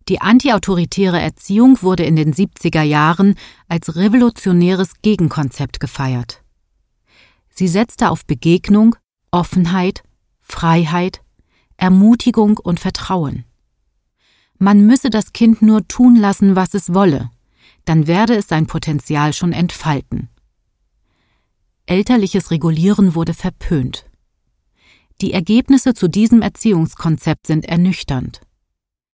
Die antiautoritäre Erziehung wurde in den 70er Jahren als revolutionäres Gegenkonzept gefeiert. Sie setzte auf Begegnung, Offenheit, Freiheit, Ermutigung und Vertrauen. Man müsse das Kind nur tun lassen, was es wolle, dann werde es sein Potenzial schon entfalten. Elterliches Regulieren wurde verpönt. Die Ergebnisse zu diesem Erziehungskonzept sind ernüchternd.